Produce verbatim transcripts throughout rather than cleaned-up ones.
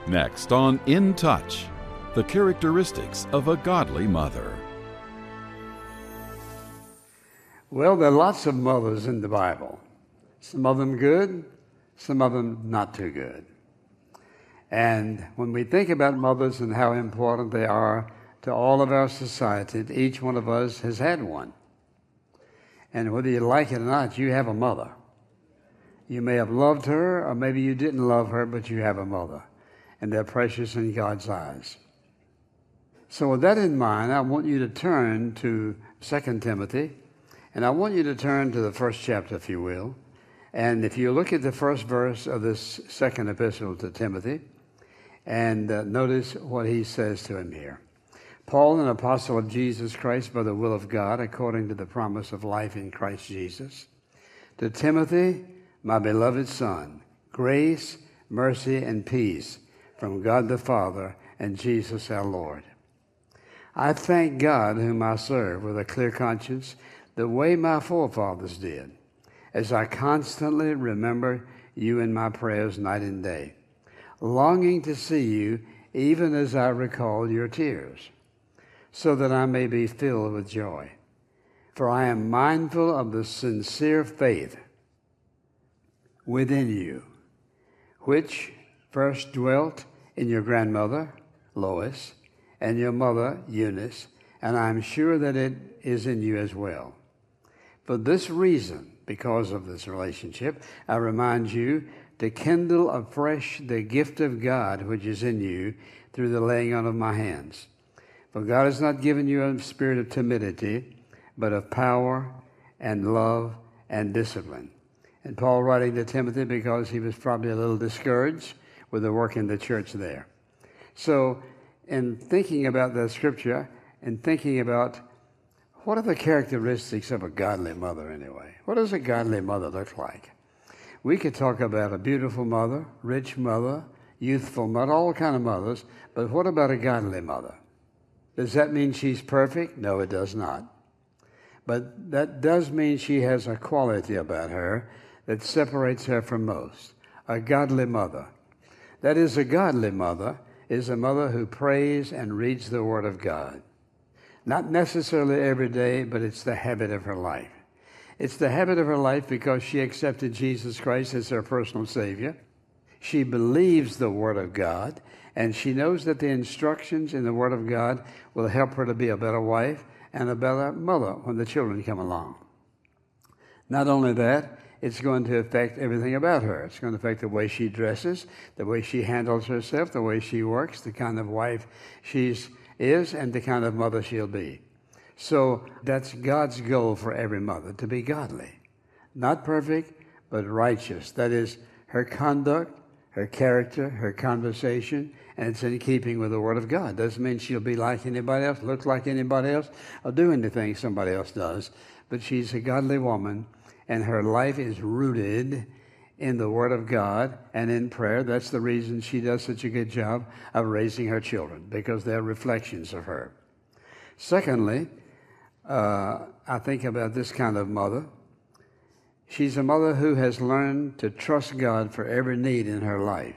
Next on In Touch, the characteristics of a godly mother. Well, there are lots of mothers in the Bible. Some of them good, some of them not too good. And when we think about mothers and how important they are to all of our society, each one of us has had one. And whether you like it or not, you have a mother. You may have loved her, or maybe you didn't love her, but you have a mother. And they're precious in God's eyes. So with that in mind, I want you to turn to Second Timothy, and I want you to turn to the first chapter, if you will. And if you look at the first verse of this second epistle to Timothy, and uh, notice what he says to him here. Paul, an apostle of Jesus Christ by the will of God, according to the promise of life in Christ Jesus, to Timothy, my beloved son, grace, mercy, and peace from God the Father and Jesus our Lord. I thank God whom I serve with a clear conscience, the way my forefathers did, as I constantly remember you in my prayers night and day, longing to see you even as I recall your tears, so that I may be filled with joy. For I am mindful of the sincere faith within you, which first dwelt in your grandmother, Lois, and your mother, Eunice, and I am sure that it is in you as well. For this reason, because of this relationship, I remind you to kindle afresh the gift of God which is in you through the laying on of my hands. For God has not given you a spirit of timidity, but of power and love and discipline. And Paul writing to Timothy because he was probably a little discouraged with the work in the church there. So in thinking about that scripture and thinking about what are the characteristics of a godly mother anyway? What does a godly mother look like? We could talk about a beautiful mother, rich mother, youthful mother, all kind of mothers, but what about a godly mother? Does that mean she's perfect? No, it does not. But that does mean she has a quality about her that separates her from most. A godly mother. That is, a godly mother is a mother who prays and reads the Word of God. Not necessarily every day, but it's the habit of her life. It's the habit of her life because she accepted Jesus Christ as her personal Savior. She believes the Word of God, and she knows that the instructions in the Word of God will help her to be a better wife and a better mother when the children come along. Not only that, it's going to affect everything about her. It's going to affect the way she dresses, the way she handles herself, the way she works, the kind of wife she is, and the kind of mother she'll be. So that's God's goal for every mother, to be godly. Not perfect, but righteous. That is, her conduct, her character, her conversation, and it's in keeping with the Word of God. Doesn't mean she'll be like anybody else, look like anybody else, or do anything somebody else does. But she's a godly woman, and her life is rooted in the Word of God and in prayer. That's the reason she does such a good job of raising her children, because they're reflections of her. Secondly, uh, I think about this kind of mother. She's a mother who has learned to trust God for every need in her life,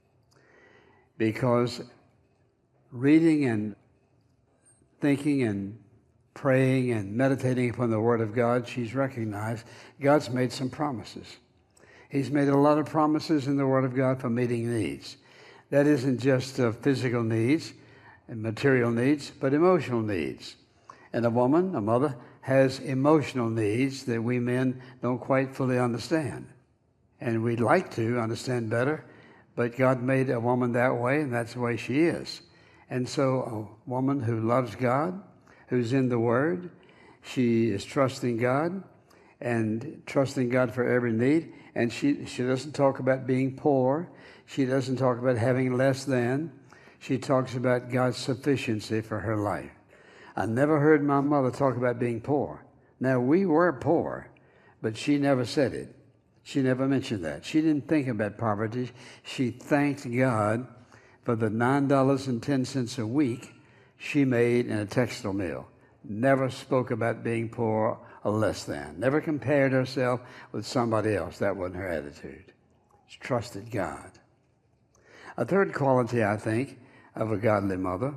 because reading and thinking and praying and meditating upon the Word of God, she's recognized God's made some promises. He's made a lot of promises in the Word of God for meeting needs. That isn't just uh, physical needs and material needs, but emotional needs. And a woman, a mother, has emotional needs that we men don't quite fully understand. And we'd like to understand better, but God made a woman that way, and that's the way she is. And so a woman who loves God, who's in the Word, she is trusting God and trusting God for every need. And she, she doesn't talk about being poor. She doesn't talk about having less than. She talks about God's sufficiency for her life. I never heard my mother talk about being poor. Now, we were poor, but she never said it. She never mentioned that. She didn't think about poverty. She thanked God for the nine dollars and ten cents a week she made in a textile mill. Never spoke about being poor or less than. Never compared herself with somebody else. That wasn't her attitude. She trusted God. A third quality, I think, of a godly mother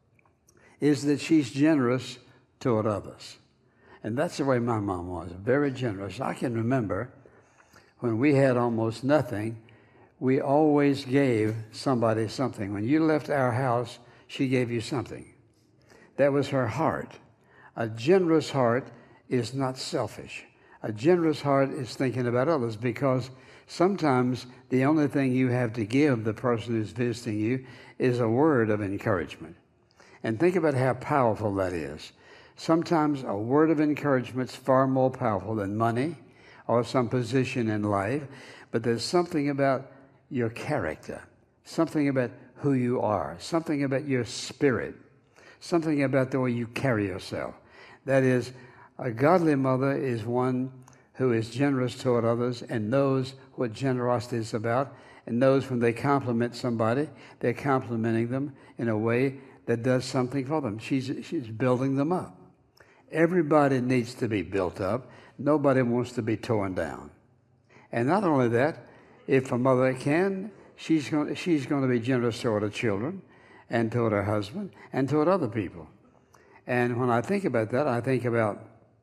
is that she's generous toward others. And that's the way my mom was, very generous. I can remember when we had almost nothing, we always gave somebody something. When you left our house, she gave you something. That was her heart. A generous heart is not selfish. A generous heart is thinking about others, because sometimes the only thing you have to give the person who's visiting you is a word of encouragement. And think about how powerful that is. Sometimes a word of encouragement is far more powerful than money or some position in life, but there's something about your character, something about who you are, something about your spirit, something about the way you carry yourself. That is, a godly mother is one who is generous toward others and knows what generosity is about, and knows when they compliment somebody, they're complimenting them in a way that does something for them. She's, she's building them up. Everybody needs to be built up. Nobody wants to be torn down. And not only that, if a mother can, she's going, she's going to be generous toward her children and toward her husband and toward other people. And when I think about that, I think about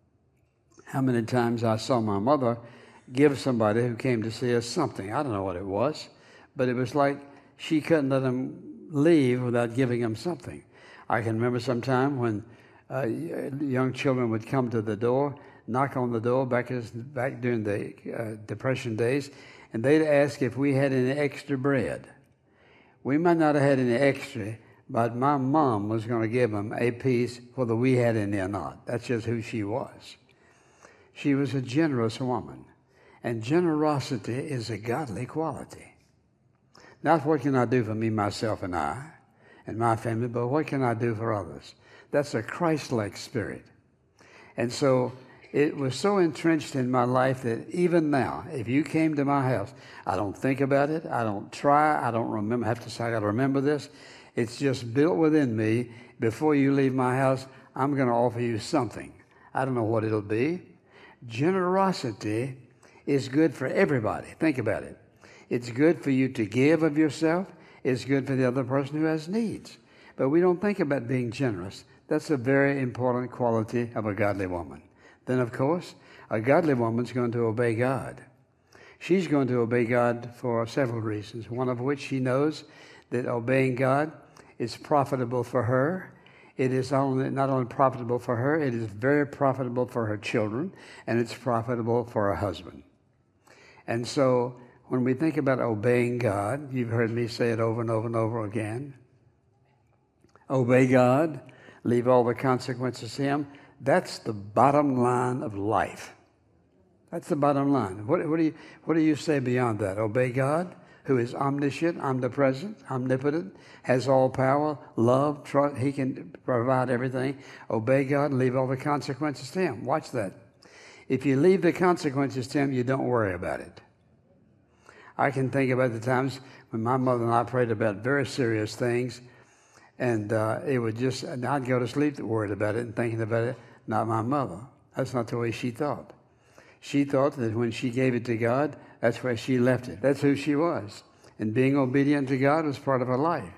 how many times I saw my mother give somebody who came to see us something. I don't know what it was, but it was like she couldn't let them leave without giving them something. I can remember some time when uh, young children would come to the door, knock on the door back, as, back during the uh, Depression days, and they'd ask if we had any extra bread. We might not have had any extra, but my mom was going to give them a piece whether we had any or not. That's just who she was. She was a generous woman, and generosity is a godly quality. Not what can I do for me, myself, and I, and my family, but what can I do for others? That's a Christ-like spirit. And so it was so entrenched in my life that even now, if you came to my house, I don't think about it, I don't try, I don't remember, I have to say I got to remember this. It's just built within me. Before you leave my house, I'm going to offer you something. I don't know what it'll be. Generosity is good for everybody. Think about it. It's good for you to give of yourself. It's good for the other person who has needs. But we don't think about being generous. That's a very important quality of a godly woman. Then, of course, a godly woman's going to obey God. She's going to obey God for several reasons, one of which she knows that obeying God is profitable for her. It is only, not only profitable for her, it is very profitable for her children, and it's profitable for her husband. And so when we think about obeying God, you've heard me say it over and over and over again. Obey God, leave all the consequences to Him. That's the bottom line of life. That's the bottom line. What, what, do you, what do you say beyond that? Obey God, who is omniscient, omnipresent, omnipotent, has all power, love, trust. He can provide everything. Obey God, leave all the consequences to Him. Watch that. If you leave the consequences to Him, you don't worry about it. I can think about the times when my mother and I prayed about very serious things, and uh, it would just, and I'd go to sleep worried about it and thinking about it. Not my mother. That's not the way she thought. She thought that when she gave it to God, that's where she left it. That's who she was. And being obedient to God was part of her life.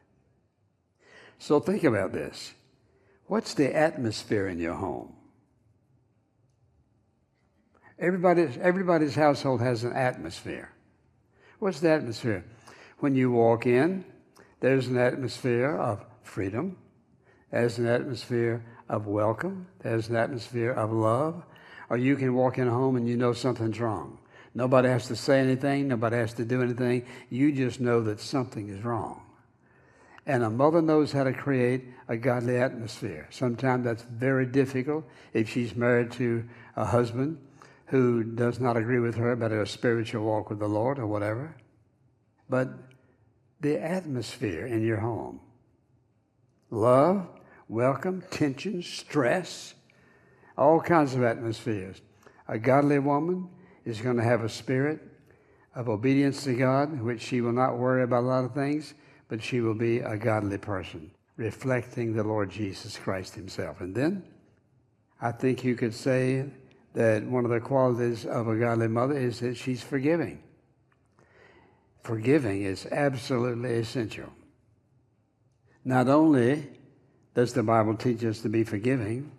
So think about this. What's the atmosphere in your home? Everybody's, everybody's household has an atmosphere. What's the atmosphere? When you walk in, there's an atmosphere of freedom. There's an atmosphere of welcome. There's an atmosphere of love. Or you can walk in a home and you know something's wrong. Nobody has to say anything. Nobody has to do anything. You just know that something is wrong. And a mother knows how to create a godly atmosphere. Sometimes that's very difficult if she's married to a husband who does not agree with her about her spiritual walk with the Lord or whatever. But the atmosphere in your home, love, welcome, tension, stress, all kinds of atmospheres. A godly woman is going to have a spirit of obedience to God, which she will not worry about a lot of things, but she will be a godly person, reflecting the Lord Jesus Christ Himself. And then I think you could say that one of the qualities of a godly mother is that she's forgiving. Forgiving is absolutely essential. Not only does the Bible teach us to be forgiving,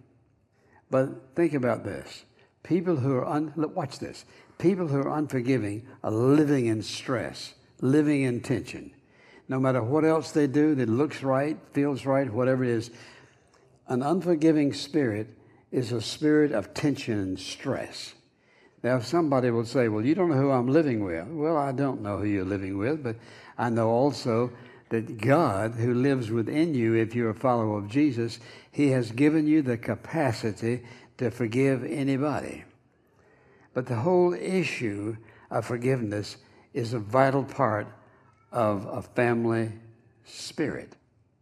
but think about this. People who are, un- watch this, people who are unforgiving are living in stress, living in tension. No matter what else they do that looks right, feels right, whatever it is, an unforgiving spirit is a spirit of tension and stress. Now, somebody will say, well, you don't know who I'm living with. Well, I don't know who you're living with, but I know also that God, who lives within you, if you're a follower of Jesus, he has given you the capacity to forgive anybody. But the whole issue of forgiveness is a vital part of a family spirit.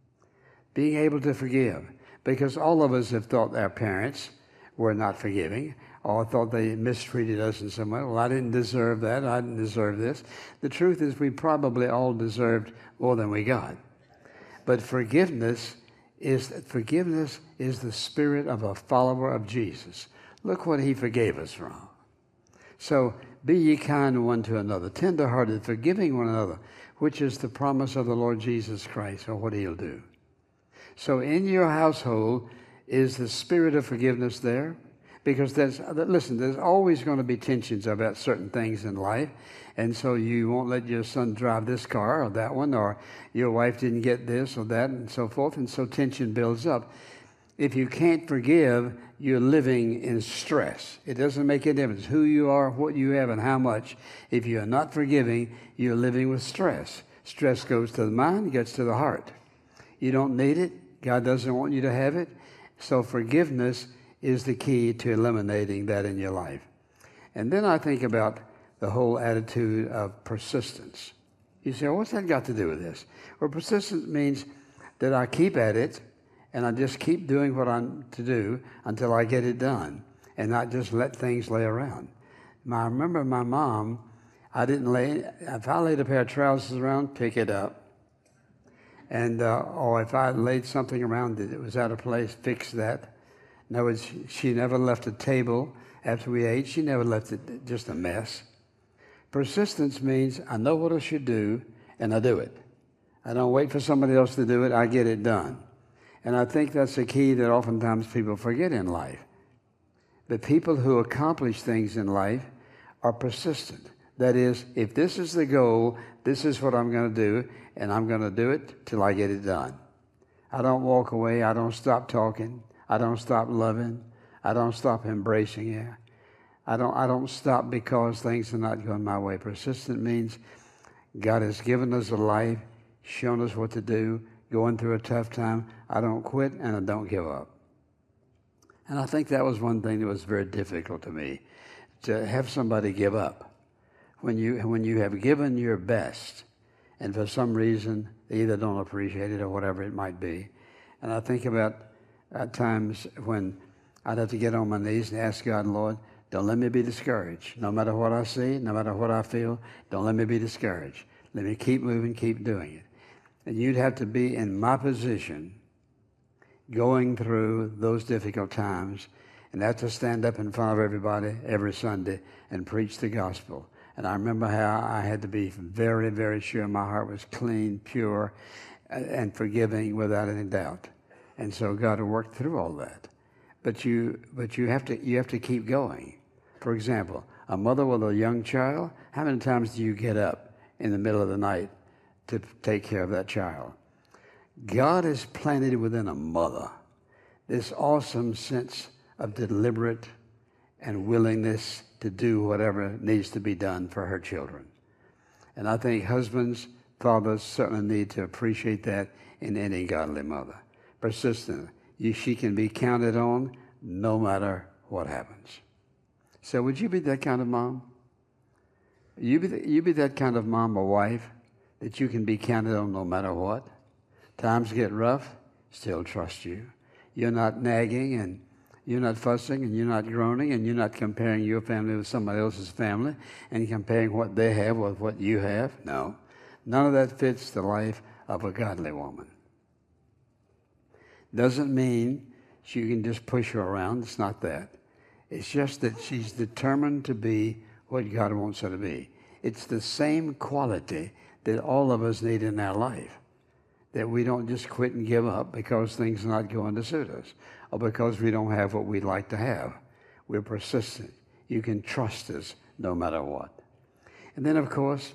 Being able to forgive. Because all of us have thought our parents were not forgiving, or thought they mistreated us in some way. Well, I didn't deserve that. I didn't deserve this. The truth is we probably all deserved more than we got. But forgiveness is forgiveness is the spirit of a follower of Jesus. Look what he forgave us from. So be ye kind one to another, tender-hearted, forgiving one another, which is the promise of the Lord Jesus Christ, or what he'll do. So in your household, is the spirit of forgiveness there? Because there's, listen, there's always going to be tensions about certain things in life. And so you won't let your son drive this car or that one, or your wife didn't get this or that, and so forth. And so tension builds up. If you can't forgive, you're living in stress. It doesn't make a difference who you are, what you have, and how much. If you're not forgiving, you're living with stress. Stress goes to the mind, gets to the heart. You don't need it. God doesn't want you to have it. So forgiveness is the key to eliminating that in your life. And then I think about the whole attitude of persistence. You say, well, what's that got to do with this? Well, persistence means that I keep at it, and I just keep doing what I'm to do until I get it done, and not just let things lay around. I remember my mom, I didn't lay, if I laid a pair of trousers around, pick it up. And uh, or if I laid something around that it was out of place, fix that. In other words, she never left a table after we ate. She never left it just a mess. Persistence means I know what I should do, and I do it. I don't wait for somebody else to do it. I get it done. And I think that's the key that oftentimes people forget in life. The people who accomplish things in life are persistent. That is, if this is the goal, this is what I'm going to do, and I'm going to do it till I get it done. I don't walk away. I don't stop talking. I don't stop loving. I don't stop embracing you. I don't, I don't stop because things are not going my way. Persistent means God has given us a life, shown us what to do, going through a tough time. I don't quit, and I don't give up. And I think that was one thing that was very difficult to me, to have somebody give up. When you when you have given your best, and for some reason they either don't appreciate it or whatever it might be. And I think about at times when I'd have to get on my knees and ask God, Lord, don't let me be discouraged. No matter what I see, no matter what I feel, don't let me be discouraged. Let me keep moving, keep doing it. And you'd have to be in my position going through those difficult times, and have to stand up in front of everybody every Sunday and preach the gospel. And I remember how I had to be very, very sure my heart was clean, pure, and forgiving without any doubt. And so God worked through all that. But you, but you have to, you have to keep going. For example, a mother with a young child, how many times do you get up in the middle of the night to take care of that child? God has planted within a mother this awesome sense of deliberate and willingness to do whatever needs to be done for her children. And I think husbands, fathers certainly need to appreciate that in any godly mother. Persistent. You, she can be counted on no matter what happens. So would you be that kind of mom? You be, the, you be that kind of mom or wife that you can be counted on no matter what? Times get rough, still trust you. You're not nagging, and you're not fussing, and you're not groaning, and you're not comparing your family with somebody else's family and comparing what they have with what you have. No. None of that fits the life of a godly woman. Doesn't mean you can just push her around. It's not that. It's just that she's determined to be what God wants her to be. It's the same quality that all of us need in our life, that we don't just quit and give up because things are not going to suit us or because we don't have what we'd like to have. We're persistent. You can trust us no matter what. And then, of course,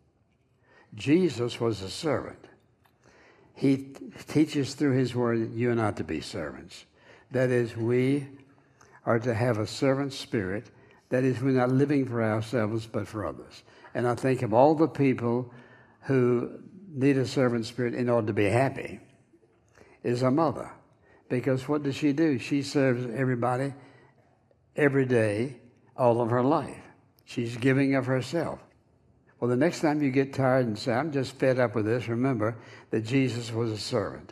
Jesus was a servant. He t- teaches through his word that you and I are to be servants. That is, we are to have a servant spirit. That is, we're not living for ourselves, but for others. And I think of all the people who need a servant spirit in order to be happy is a mother. Because what does she do? She serves everybody every day, all of her life. She's giving of herself. Well, the next time you get tired and say, I'm just fed up with this, remember that Jesus was a servant.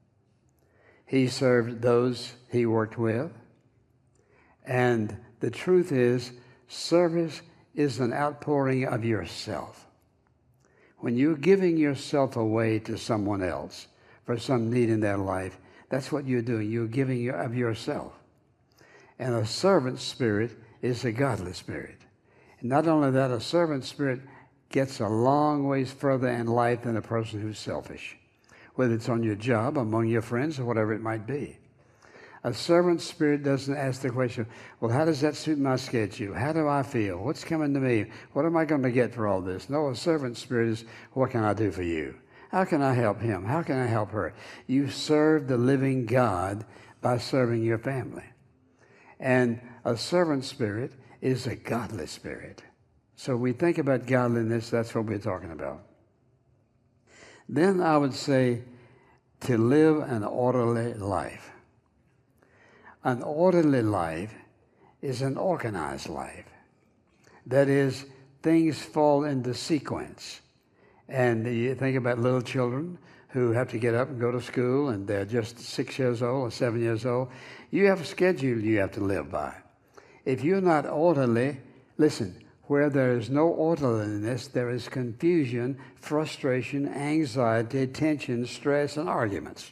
He served those he worked with. And the truth is, service is an outpouring of yourself. When you're giving yourself away to someone else for some need in their life, that's what you're doing. You're giving of yourself. And a servant spirit is a godly spirit. And not only that, a servant spirit gets a long ways further in life than a person who's selfish, whether it's on your job, among your friends, or whatever it might be. A servant spirit doesn't ask the question, well, how does that suit my schedule? How do I feel? What's coming to me? What am I going to get for all this? No, a servant spirit is, what can I do for you? How can I help him? How can I help her? You serve the living God by serving your family. And a servant spirit is a godly spirit. So we think about godliness, that's what we're talking about. Then I would say to live an orderly life. An orderly life is an organized life. That is, things fall into sequence. And you think about little children who have to get up and go to school, and they're just six years old or seven years old. You have a schedule you have to live by. If you're not orderly, listen, where there is no orderliness, there is confusion, frustration, anxiety, tension, stress, and arguments.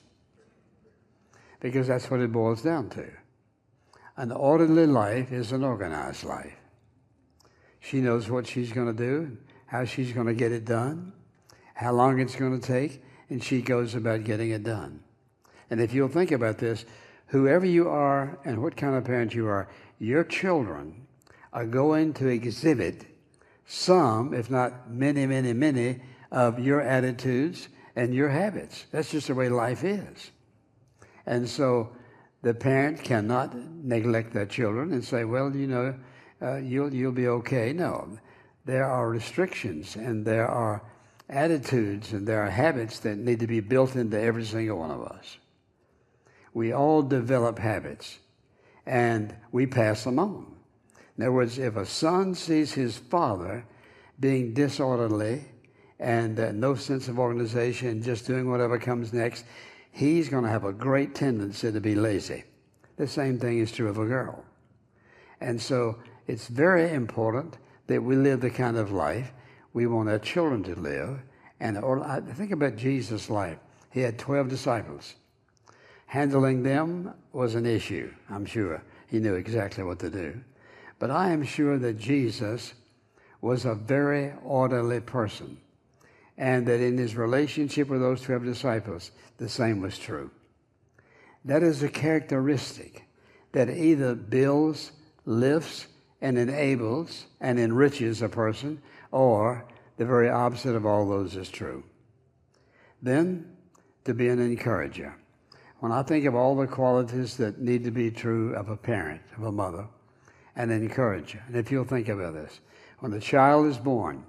Because that's what it boils down to. An orderly life is an organized life. She knows what she's going to do, how she's going to get it done, how long it's going to take, and she goes about getting it done. And if you'll think about this, whoever you are and what kind of parent you are, your children are going to exhibit some, if not many, many, many, of your attitudes and your habits. That's just the way life is. And so the parent cannot neglect their children and say, well, you know, uh, you'll, you'll be okay. No, there are restrictions and there are attitudes and there are habits that need to be built into every single one of us. We all develop habits and we pass them on. In other words, if a son sees his father being disorderly and uh, no sense of organization, just doing whatever comes next, he's going to have a great tendency to be lazy. The same thing is true of a girl. And so it's very important that we live the kind of life we want our children to live. And I think about Jesus' life. He had twelve disciples. Handling them was an issue, I'm sure. He knew exactly what to do. But I am sure that Jesus was a very orderly person, and that in his relationship with those twelve disciples, the same was true. That is a characteristic that either builds, lifts, and enables and enriches a person, or the very opposite of all those is true. Then, to be an encourager. When I think of all the qualities that need to be true of a parent, of a mother, an encourager, and if you'll think about this, when a child is born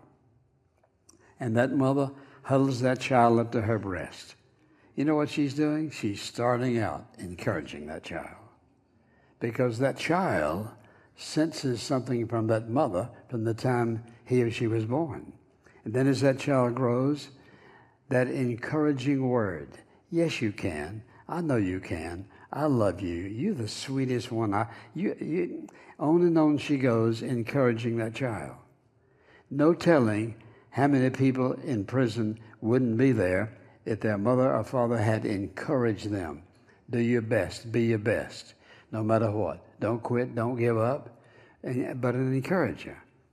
and that mother huddles that child up to her breast, you know what she's doing? She's starting out encouraging that child. Because that child senses something from that mother from the time he or she was born. And then as that child grows, that encouraging word, yes, you can. I know you can. I love you. You're the sweetest one. I, you, you, on and on she goes, encouraging that child. No telling how many people in prison wouldn't be there if their mother or father had encouraged them. Do your best. Be your best. No matter what. Don't quit. Don't give up. And, but an encourager.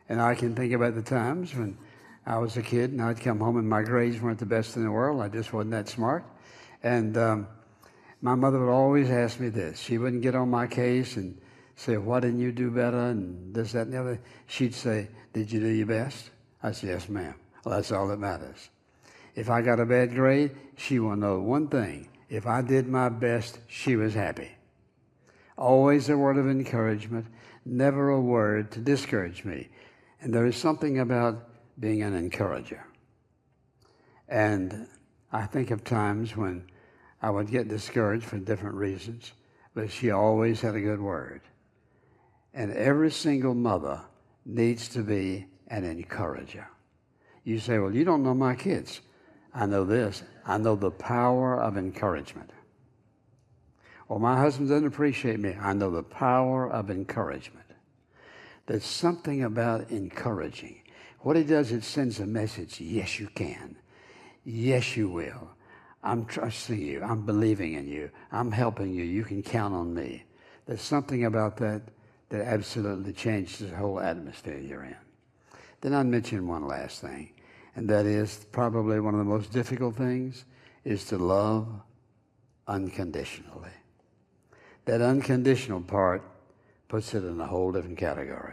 And I can think about the times when I was a kid and I'd come home and my grades weren't the best in the world. I just wasn't that smart. And um, my mother would always ask me this. She wouldn't get on my case and say, why didn't you do better, and this, that, and the other. She'd say, did you do your best? I said, yes, ma'am. Well, that's all that matters. If I got a bad grade, she will know one thing. If I did my best, she was happy. Always a word of encouragement, never a word to discourage me. And there is something about being an encourager. And I think of times when I would get discouraged for different reasons, but she always had a good word. And every single mother needs to be an encourager. You say, well, you don't know my kids. I know this. I know the power of encouragement. Well, my husband doesn't appreciate me. I know the power of encouragement. There's something about encouraging. What it does, it sends a message. Yes, you can. Yes, you will. I'm trusting you. I'm believing in you. I'm helping you. You can count on me. There's something about that that absolutely changes the whole atmosphere you're in. Then I'll mention one last thing, and that is probably one of the most difficult things is to love unconditionally. That unconditional part puts it in a whole different category.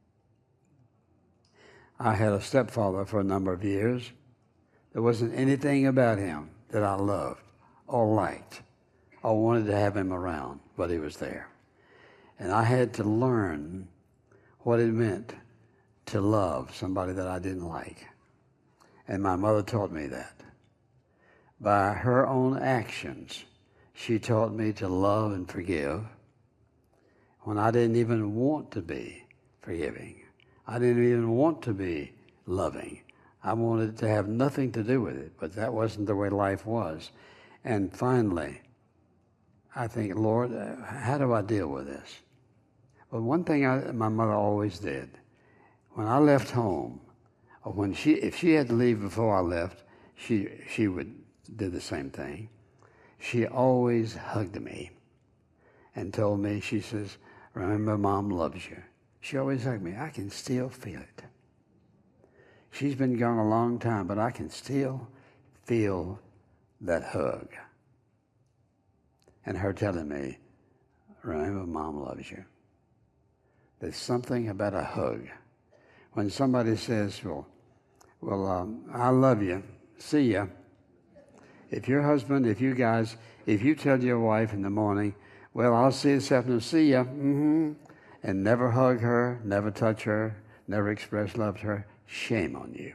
I had a stepfather for a number of years. There wasn't anything about him that I loved or liked or wanted to have him around, but he was there. And I had to learn what it meant to love somebody that I didn't like. And my mother taught me that. By her own actions, she taught me to love and forgive when I didn't even want to be forgiving. I didn't even want to be loving. I wanted to have nothing to do with it, but that wasn't the way life was. And finally, I think, Lord, how do I deal with this? But one thing I, my mother always did, when I left home, or when she, if she had to leave before I left, she she would do the same thing. She always hugged me and told me, she says, remember, Mom loves you. She always hugged me. I can still feel it. She's been gone a long time, but I can still feel that hug. And her telling me, remember, Mom loves you. There's something about a hug. When somebody says, well, well, um, I love you, see ya. If your husband, if you guys, if you tell your wife in the morning, well, I'll see you this afternoon, see ya, mm-hmm, and never hug her, never touch her, never express love to her, shame on you.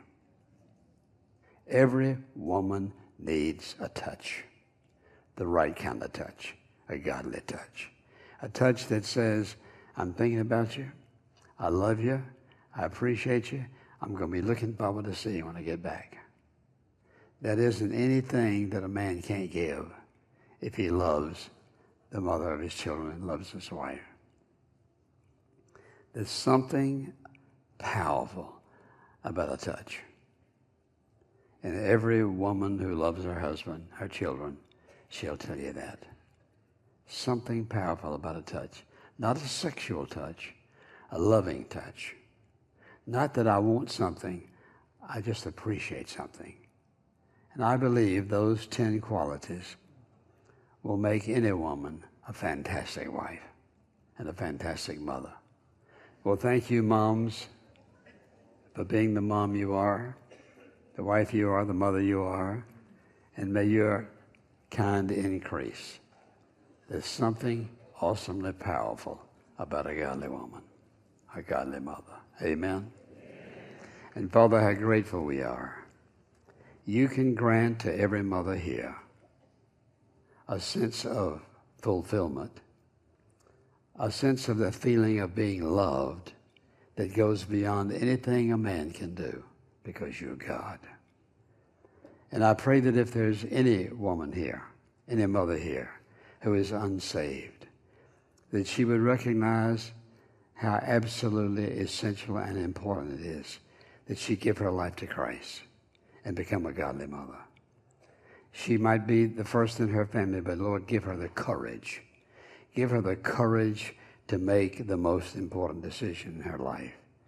Every woman needs a touch, the right kind of touch, a godly touch, a touch that says, I'm thinking about you, I love you, I appreciate you, I'm going to be looking forward to see you when I get back. That isn't anything that a man can't give if he loves the mother of his children and loves his wife. There's something powerful about a touch. And every woman who loves her husband, her children, she'll tell you that. Something powerful about a touch. Not a sexual touch, a loving touch. Not that I want something, I just appreciate something. And I believe those ten qualities will make any woman a fantastic wife and a fantastic mother. Well, thank you, moms, for being the mom you are, the wife you are, the mother you are, and may your kind increase. There's something awesomely powerful about a godly woman, a godly mother. Amen? Amen. And Father, how grateful we are. You can grant to every mother here a sense of fulfillment, a sense of the feeling of being loved that goes beyond anything a man can do because you're God. And I pray that if there's any woman here, any mother here who is unsaved, that she would recognize how absolutely essential and important it is that she give her life to Christ and become a godly mother. She might be the first in her family, but Lord, give her the courage. Give her the courage to make the most important decision in her life.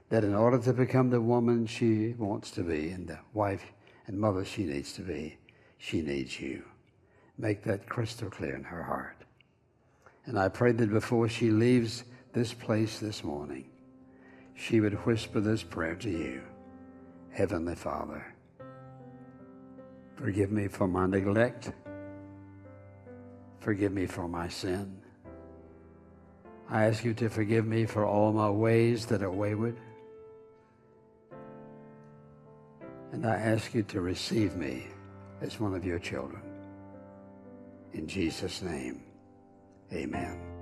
that in order to become the woman she wants to be and the wife and mother she needs to be, she needs you. Make that crystal clear in her heart. And I pray that before she leaves this place this morning, she would whisper this prayer to you. Heavenly Father, forgive me for my neglect. Forgive me for my sin. I ask you to forgive me for all my ways that are wayward. And I ask you to receive me as one of your children. In Jesus' name, amen.